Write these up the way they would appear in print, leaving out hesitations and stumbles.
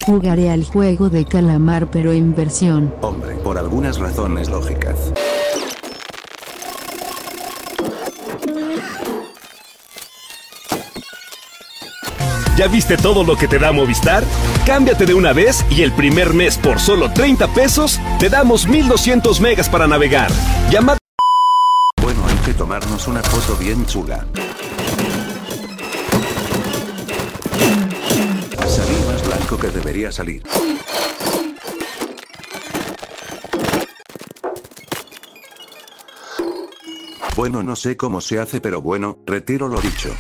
Jugaré al juego de calamar pero en versión. Hombre, por algunas razones lógicas. ¿Ya viste todo lo que te da Movistar? Cámbiate de una vez y el primer mes por solo 30 pesos te damos 1200 megas para navegar. Llama. Bueno, hay que tomarnos una foto bien chula. Salí más blanco que debería salir. Bueno, no sé cómo se hace, pero bueno, retiro lo dicho.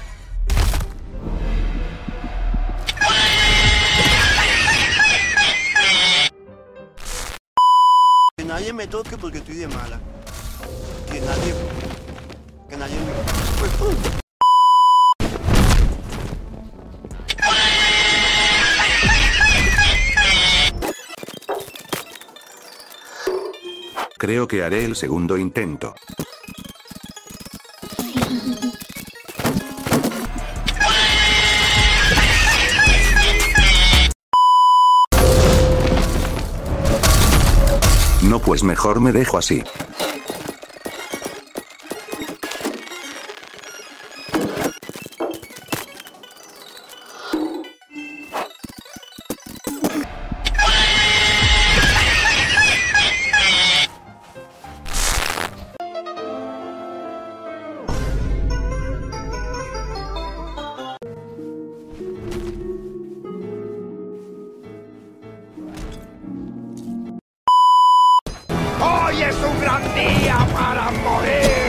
Que nadie me toque porque estoy de mala. Que nadie me... Creo que haré el segundo intento. No, pues mejor me dejo así. ¡Hoy es un gran día para morir!